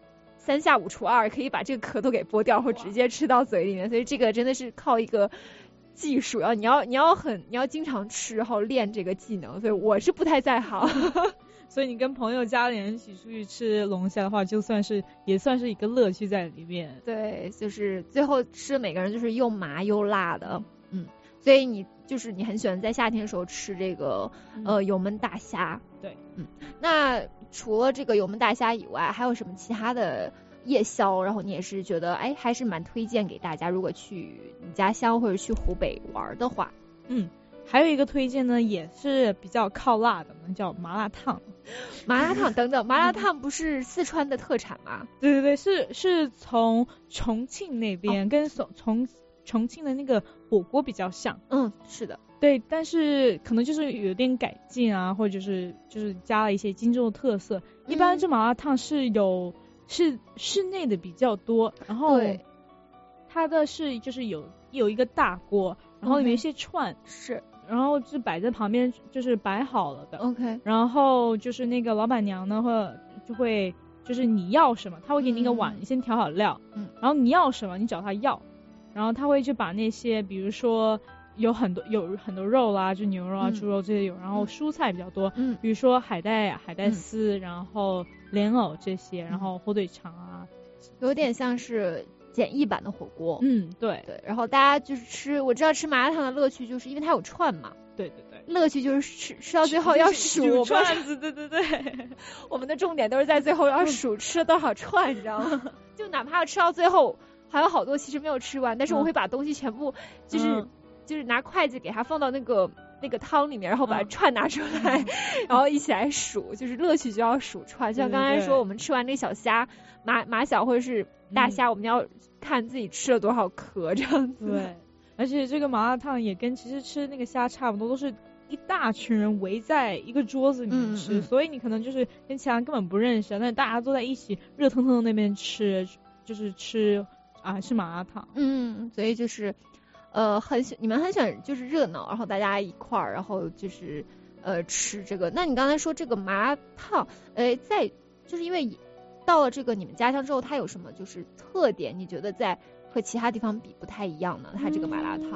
3下5除2可以把这个壳都给剥掉，或直接吃到嘴里面。所以这个真的是靠一个技术，你要经常吃，然后练这个技能。所以我是不太在行。 所以你跟朋友家里人一起出去吃龙虾的话，也算是一个乐趣在里面。 对，就是最后吃每个人就是又麻又辣的，所以你很喜欢在夏天的时候吃这个油焖大虾。 对， 那除了这个油焖大虾以外，还有什么其他的夜宵？然后你也是觉得还是蛮推荐给大家，如果去你家乡或者去湖北玩的话。 还有一个推荐呢，也是比较靠辣的呢，叫麻辣烫。 麻辣烫等等，麻辣烫不是四川的特产吗？ 对，是从重庆那边，跟重庆的那个火锅比较像。 是的。 对，但是可能就是有点改进啊，或者就是加了一些荆州的特色。一般这麻辣烫是室内的比较多，然后它的是就是有一个大锅，然后里面一些串是。 然后是摆在旁边，就是摆好了的。 OK。 然后就是那个老板娘呢，就会就是你要什么，他会给你一个碗，你先调好料。然后你要什么，你找他要，然后他会就把那些，比如说有很多肉啦，就牛肉啊、猪肉这些有，然后蔬菜比较多，比如说海带丝，然后莲藕这些，然后火腿肠啊， 有点像是简易版的火锅。 对。 然后大家就是我知道吃麻辣烫的乐趣就是因为它有串嘛。 对。 乐趣就是吃到最后要数串子。对。 我们的重点都是在最后要数吃了多少串，你知道吗？就哪怕吃到最后还有好多其实没有吃完，但是我会把东西全部就是拿筷子给它放到那个汤里面，然后把串拿出来，然后一起来数，就是乐趣就要数串。就像刚才说，我们吃完那小虾马小或者是大虾，我们要看自己吃了多少壳这样子。 对，而且这个麻辣烫也跟其实吃那个虾差不多，都是一大群人围在一个桌子里面吃，所以你可能就是跟其他人根本不认识，但是大家都在一起热腾腾的那边吃，就是吃麻辣烫。 所以就是你们很喜欢就是热闹，然后大家一块儿，然后就是吃这个。那你刚才说这个麻辣烫，就是因为到了这个你们家乡之后，它有什么就是特点？你觉得在和其他地方比不太一样呢？它这个麻辣烫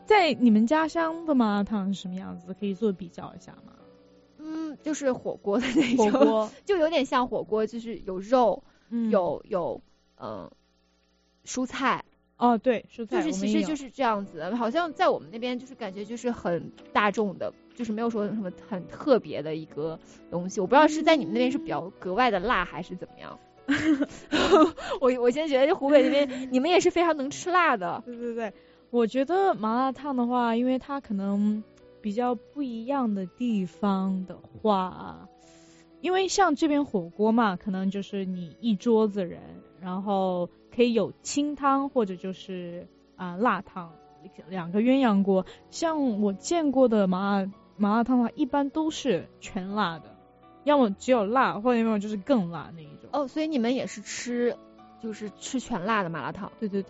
在你们家乡的麻辣烫是什么样子？可以做比较一下吗？ 就是火锅的那种， 火锅就有点像火锅，就是有肉，有蔬菜。 哦，对，蔬菜就是其实就是这样子的，好像在我们那边就是感觉就是很大众的，就是没有说什么很特别的一个东西。我不知道是在你们那边是比较格外的辣还是怎么样。我现在觉得湖北那边你们也是非常能吃辣的。 对，我觉得麻辣烫的话，因为它可能比较不一样的地方的话，因为像这边火锅嘛，可能就是你一桌子人，然后可以有清汤或者就是辣汤，两个鸳鸯锅。像我见过的麻辣烫的话，一般都是全辣的，要么只有辣，或者要么就是更辣那一种。 哦，所以你们也是吃全辣的麻辣烫？ 对。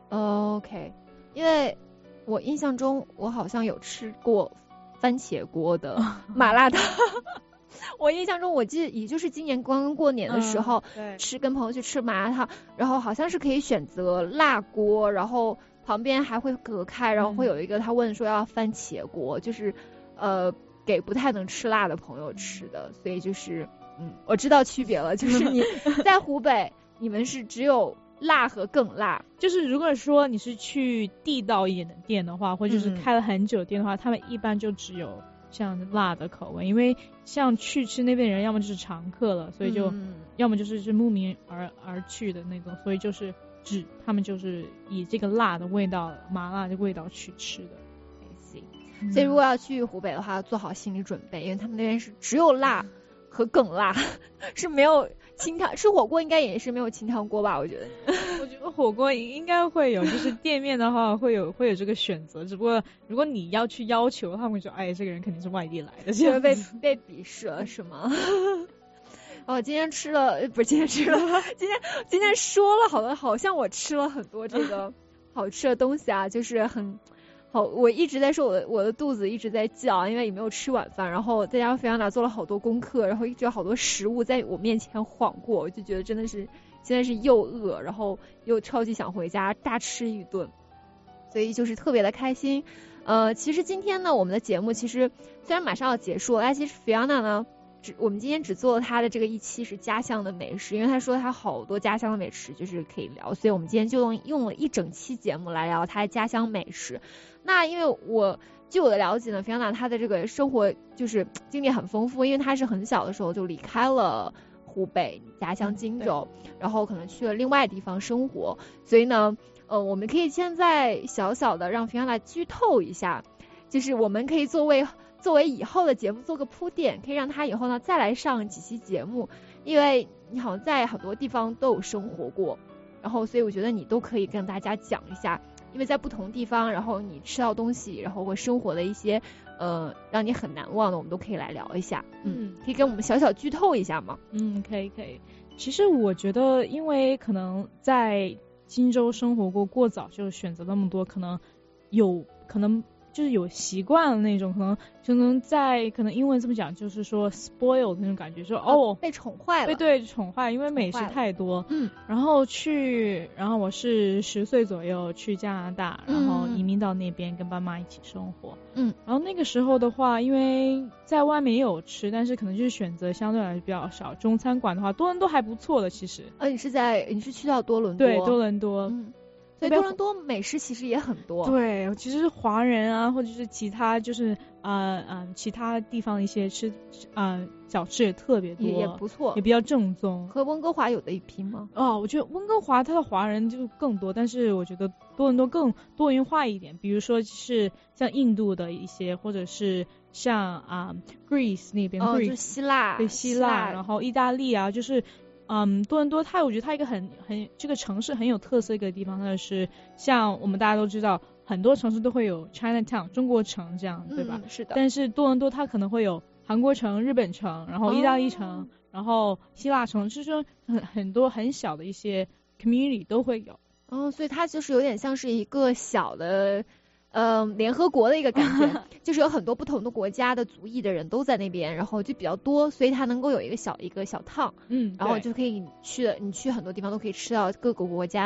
OK， 因为我印象中我好像有吃过番茄锅的麻辣烫。我印象中我记得也就是今年刚刚过年的时候，跟朋友去吃麻辣烫，然后好像是可以选择辣锅，然后旁边还会隔开，然后会有一个他问说要番茄锅，就是给不太能吃辣的朋友吃的，所以就是我知道区别了，就是你在湖北你们是只有辣和更辣， 就是如果说你是去地道一点的店的话，或者就是开了很久的店的话，他们一般就只有像辣的口味，因为像去吃那边的人要么就是常客了，所以就要么就是慕名而去的那种，所以就是他们就是以这个辣的味道，麻辣的味道去吃的。 所以如果要去湖北的话，做好心理准备，因为他们那边是只有辣和更辣，是没有清汤。吃火锅应该也是没有清汤锅吧？我觉得火锅应该会有，就是店面的话会有这个选择，只不过如果你要去要求，他们会说，哎，这个人肯定是外地来的， 就会被鄙视了，是吗？今天说了好像我吃了很多这个好吃的东西啊，就是很好。我一直在说我的肚子一直在叫，因为也没有吃晚饭，然后再加上菲亚娜做了好多功课，然后一直有好多食物在我面前晃过，我就觉得真的是现在是又饿，然后又超级想回家大吃一顿，所以就是特别的开心。其实今天呢，我们的节目其实虽然马上要结束了，但其实菲亚娜呢，我们今天只做了他的这个一期是家乡的美食，因为他说他好多家乡的美食就是可以聊，所以我们今天就用了一整期节目来聊他的家乡美食。那因为据我的了解呢，菲亚娜她的这个生活就是经历很丰富，因为她是很小的时候就离开了湖北家乡荆州，然后可能去了另外地方生活，所以呢我们可以现在小小的让菲亚娜剧透一下，就是我们可以作为以后的节目做个铺垫，可以让他以后呢再来上几期节目，因为你好像在很多地方都有生活过，然后所以我觉得你都可以跟大家讲一下，因为在不同地方，然后你吃到东西，然后或生活的一些让你很难忘的，我们都可以来聊一下。可以跟我们小小剧透一下吗？ 可以。其实我觉得，因为可能在荆州生活过早就选择那么多，可能就是有习惯了那种，可能在可能英文这么讲，就是说 spoiled 那种感觉，说被宠坏了， 对，宠坏，因为美食太多。然后我是10岁左右去加拿大，然后移民到那边跟爸妈一起生活。然后那个时候的话，因为在外面也有吃，但是可能就是选择相对来说比较少。中餐馆的话，多伦多还不错的，其实。 你是去到多伦多？ 对，多伦多。 所以多伦多美食其实也很多。 对，其实华人啊，或者是其他就是其他地方的一些小吃也特别多， 也不错， 也比较正宗。 和温哥华有的一拼吗？ 我觉得温哥华它的华人就更多，但是我觉得多伦多更多元化一点，比如说是像印度的一些，或者是像Greece 那边， 就是希腊， 对，希腊，然后意大利啊，就是多伦多我觉得它一个很这个城市很有特色一个地方，它是像我们大家都知道，很多城市都会有 Chinatown 中国城这样，对吧？ 是的。 但是多伦多它可能会有韩国城、日本城，然后意大利城，然后希腊城，就是说很多很小的一些 community 都会有。 所以它就是有点像是一个小的联合国的一个感觉，就是有很多不同的国家的族裔的人都在那边，然后就比较多，所以它能够有一个小 town，然后就可以你去很多地方都可以吃到各个国家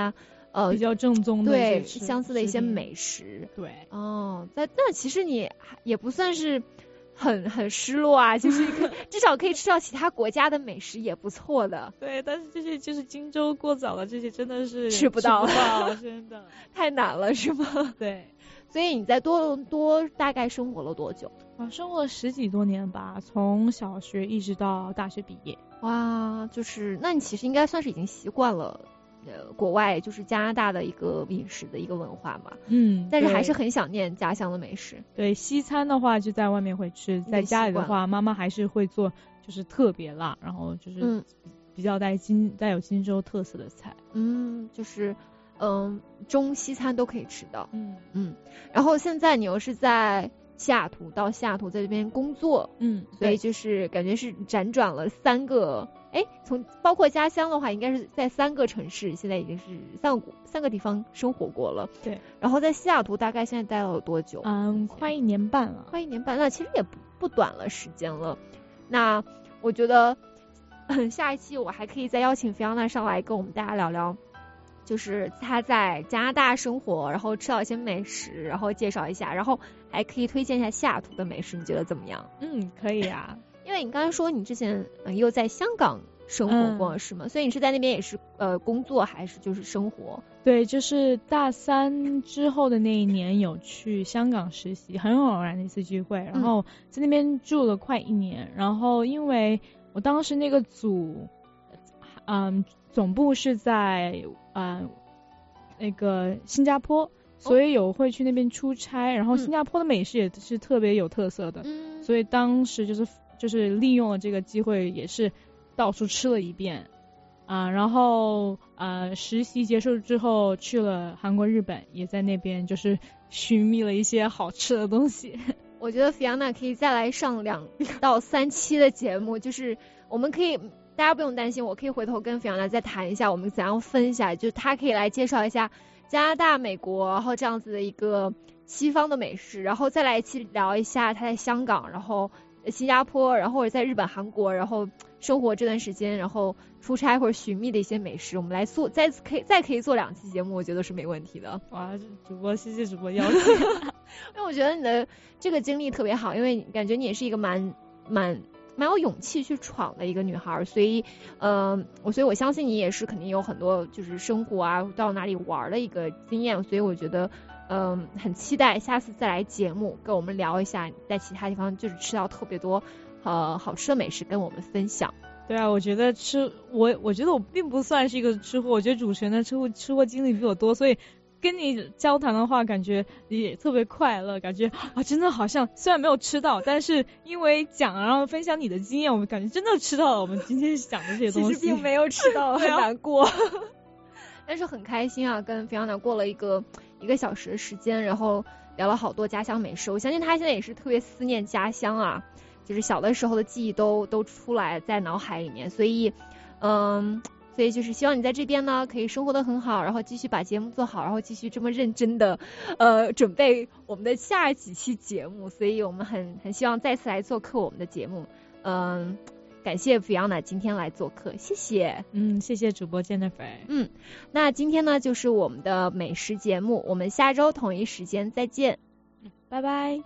比较正宗的对相似的一些美食。 对那其实你也不算是很失落啊，就是至少可以吃到其他国家的美食也不错的。 对，但是这些就是荆州过早的这些真的是吃不到真的太难了是吗？ 对， 所以你在多伦多大概生活了多久？ 生活了10几多年吧，从小学一直到大学毕业。 哇，就是那你其实应该算是已经习惯了国外就是加拿大的一个饮食的一个文化嘛。但是还是很想念家乡的美食。 对，西餐的话就在外面会吃，在家里的话妈妈还是会做就是特别辣，然后就是比较带有荆州特色的菜。 就是中西餐都可以吃到。然后现在你又是在西雅图在这边工作。所以就是感觉是辗转了3个，从包括家乡的话应该是在3个城市，现在已经是3个地方生活过了。 对， 然后在西雅图大概现在待了多久？ 快1年半了。 快1年半，那其实也不短了时间了。那我觉得下一期我还可以再邀请菲奥娜上来跟我们大家聊聊，就是她在加拿大生活，然后吃到一些美食，然后介绍一下，然后还可以推荐一下西雅图的美食，你觉得怎么样？ 可以啊。 因为你刚才说你之前又在香港生活过是吗？所以你是在那边也是工作还是就是生活？ 对，就是大3之后的那一年有去香港实习，很偶然的一次机会，然后在那边住了快1年。然后因为我当时那个组总部是在那个新加坡，所以会去那边出差，然后新加坡的美食也是特别有特色的。所以当时就是利用了这个机会，也是到处吃了一遍然后实习结束之后去了韩国日本，也在那边就是寻觅了一些好吃的东西。 我觉得菲亚娜可以再来上2到3期的节目，就是我们可以大家不用担心，我可以回头跟菲亚娜再谈一下我们怎样分一下，就是她可以来介绍一下加拿大、美国，然后这样子的一个西方的美食，然后再来一期聊一下她在香港，然后新加坡，然后或者在日本、韩国，然后生活这段时间，然后出差或者寻觅的一些美食，我们来做再可以做2期节目，我觉得是没问题的。 哇，主播谢谢主播邀请。 因为我觉得你的这个经历特别好，因为感觉你也是一个蛮有勇气去闯的一个女孩，所以我相信你也是肯定有很多就是生活啊到哪里玩的一个经验，所以我觉得很期待下次再来节目跟我们聊一下在其他地方就是吃到特别多好吃的美食跟我们分享。 对啊，我觉得我觉得我并不算是一个吃货，我觉得主持人的吃货经历比我多，所以跟你交谈的话感觉也特别快乐，感觉真的好像虽然没有吃到，但是因为讲然后分享你的经验，我们感觉真的吃到了我们今天讲的这些东西。 其实并没有吃到，很难过。但是很开心啊，跟菲奥娜过了1个小时的时间，然后聊了好多家乡美食。我相信她现在也是特别思念家乡啊，就是小的时候的记忆都出来在脑海里面，所以就是希望你在这边呢可以生活得很好，然后继续把节目做好，然后继续这么认真的准备我们的下几期节目。所以我们很希望再次来做客我们的节目。感谢菲奥娜今天来做客，谢谢。 谢谢主播 Jennifer。 那今天呢就是我们的美食节目，我们下周同一时间再见。 拜拜。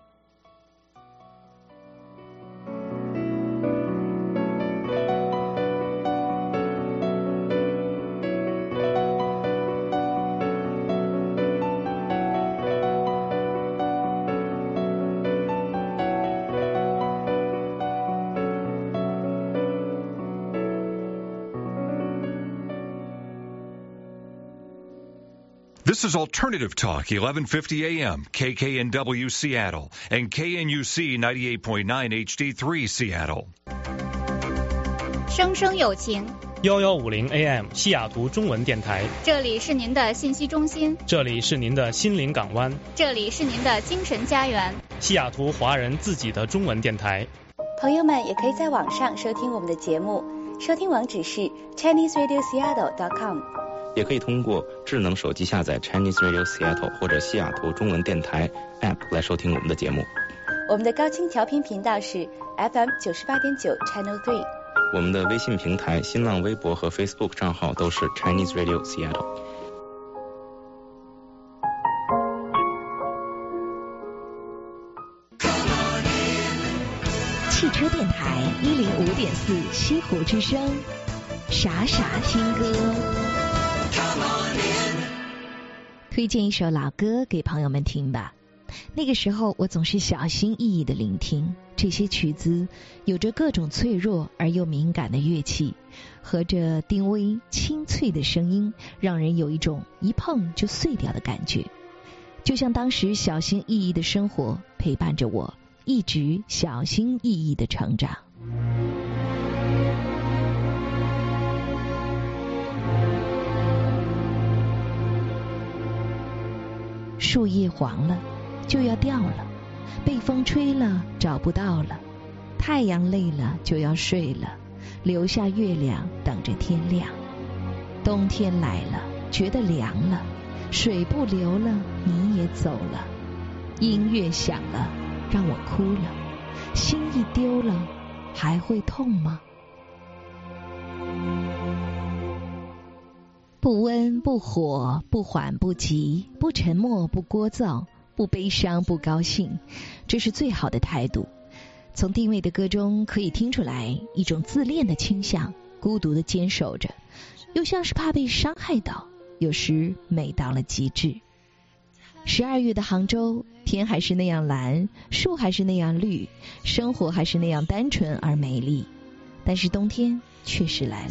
This is Alternative Talk, 1150 AM, KKNW Seattle, and KNUC 98.9 HD3 Seattle. 生生有情 1150 AM 西雅图中文电台， 这里是您的信息中心， 这里是您的心灵港湾， 这里是您的精神家园， 西雅图华人自己的中文电台。 朋友们也可以在网上收听我们的节目，收听网址是 ChineseRadioSeattle.com， 也可以通过智能手机下载 Chinese Radio Seattle 或者西雅图中文电台 App 来收听我们的节目。 我们的高清调频频道是 FM 98.9 Channel 3。 我们的微信平台、新浪微博和 Facebook 账号都是 Chinese Radio Seattle。 汽车电台105.4西湖之声，傻傻听歌。推荐一首老歌给朋友们听吧。那个时候我总是小心翼翼地聆听这些曲子，有着各种脆弱而又敏感的乐器，和着丁薇清脆的声音，让人有一种一碰就碎掉的感觉。就像当时小心翼翼的生活陪伴着我，一直小心翼翼的成长。树叶黄了就要掉了，被风吹了找不到了，太阳累了就要睡了，留下月亮等着天亮。冬天来了觉得凉了，水不流了你也走了，音乐响了让我哭了，心一丢了还会痛吗？不温不火，不缓不急，不沉默不聒噪，不悲伤不高兴，这是最好的态度。从定位的歌中可以听出来一种自恋的倾向，孤独的坚守着，又像是怕被伤害到，有时美到了极致。12月的杭州，天还是那样蓝，树还是那样绿，生活还是那样单纯而美丽，但是冬天确实来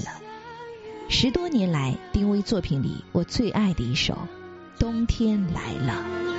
了。10多年来，丁薇作品里我最爱的一首《冬天来了》。